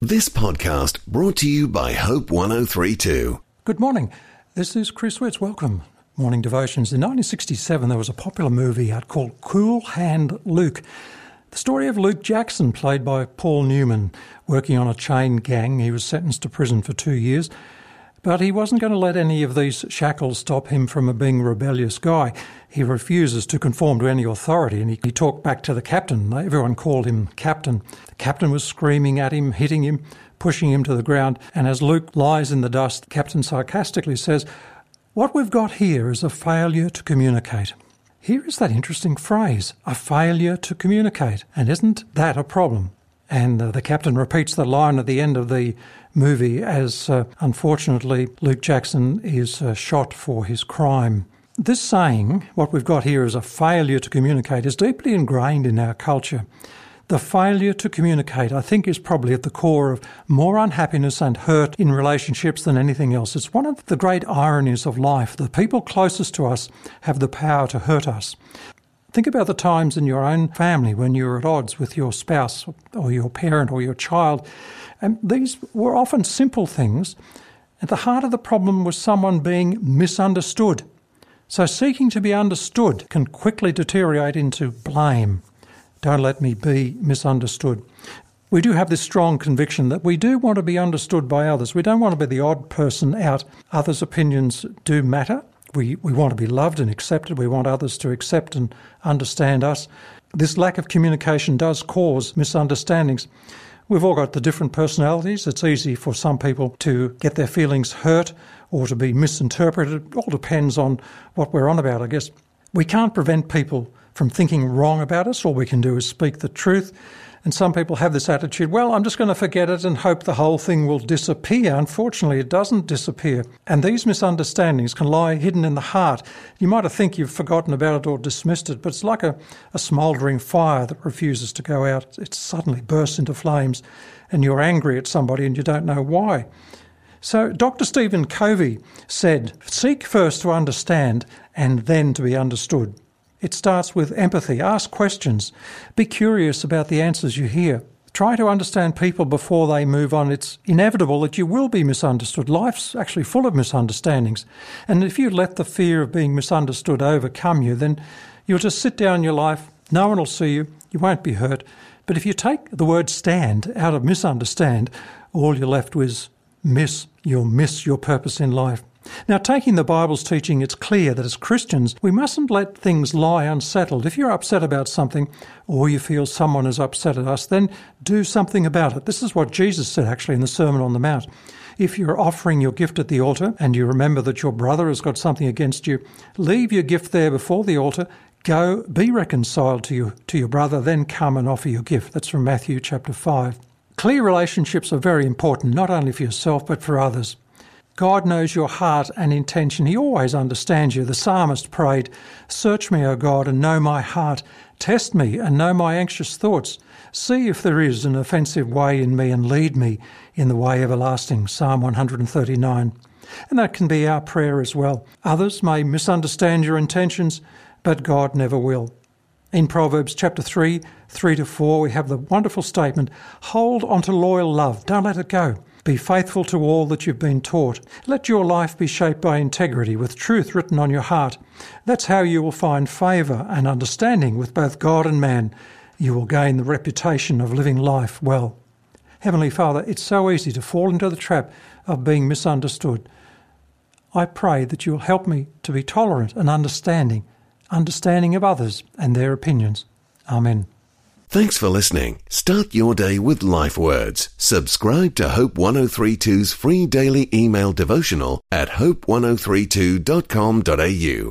This podcast brought to you by Hope 103.2. Good morning. This is Chris Wirtz. Welcome. Morning Devotions. In 1967, there was a popular movie out called Cool Hand Luke. The story of Luke Jackson, played by Paul Newman, working on a chain gang. He was sentenced to prison for 2 years, but he wasn't going to let any of these shackles stop him from being a rebellious guy. He refuses to conform to any authority, and he talked back to the captain. Everyone called him Captain. The captain was screaming at him, hitting him, pushing him to the ground, and as Luke lies in the dust, the captain sarcastically says, "What we've got here is a failure to communicate." Here is that interesting phrase, a failure to communicate, and isn't that a problem? And the captain repeats the line at the end of the movie as, unfortunately, Luke Jackson is shot for his crime. This saying, what we've got here is a failure to communicate, is deeply ingrained in our culture. The failure to communicate, I think, is probably at the core of more unhappiness and hurt in relationships than anything else. It's one of the great ironies of life. The people closest to us have the power to hurt us. Think about the times in your own family when you're at odds with your spouse or your parent or your child. And these were often simple things. At the heart of the problem was someone being misunderstood. So seeking to be understood can quickly deteriorate into blame. Don't let me be misunderstood. We do have this strong conviction that we do want to be understood by others. We don't want to be the odd person out. Others' opinions do matter. We want to be loved and accepted. We want others to accept and understand us. This lack of communication does cause misunderstandings. We've all got the different personalities. It's easy for some people to get their feelings hurt or to be misinterpreted. It all depends on what we're on about, I guess. We can't prevent people from thinking wrong about us. All we can do is speak the truth. And some people have this attitude, well, I'm just going to forget it and hope the whole thing will disappear. Unfortunately, it doesn't disappear. And these misunderstandings can lie hidden in the heart. You might think you've forgotten about it or dismissed it, but it's like a smouldering fire that refuses to go out. It suddenly bursts into flames and you're angry at somebody and you don't know why. So Dr. Stephen Covey said, seek first to understand and then to be understood. It starts with empathy. Ask questions. Be curious about the answers you hear. Try to understand people before they move on. It's inevitable that you will be misunderstood. Life's actually full of misunderstandings. And if you let the fear of being misunderstood overcome you, then you'll just sit down in your life. No one will see you. You won't be hurt. But if you take the word stand out of misunderstand, all you're left with is miss. You'll miss your purpose in life. Now, taking the Bible's teaching, it's clear that as Christians, we mustn't let things lie unsettled. If you're upset about something or you feel someone has upset us, then do something about it. This is what Jesus said, actually, in the Sermon on the Mount. If you're offering your gift at the altar and you remember that your brother has got something against you, leave your gift there before the altar, go be reconciled to your brother, then come and offer your gift. That's from Matthew chapter 5. Clear relationships are very important, not only for yourself but for others. God knows your heart and intention. He always understands you. The psalmist prayed, "Search me, O God, and know my heart. Test me and know my anxious thoughts. See if there is an offensive way in me and lead me in the way everlasting." Psalm 139. And that can be our prayer as well. Others may misunderstand your intentions, but God never will. In Proverbs chapter 3, 3-4, we have the wonderful statement, "Hold on to loyal love. Don't let it go. Be faithful to all that you've been taught. Let your life be shaped by integrity, with truth written on your heart. That's how you will find favour and understanding with both God and man. You will gain the reputation of living life well." Heavenly Father, it's so easy to fall into the trap of being misunderstood. I pray that you'll help me to be tolerant and understanding of others and their opinions. Amen. Thanks for listening. Start your day with Life Words. Subscribe to Hope 103.2's free daily email devotional at hope1032.com.au.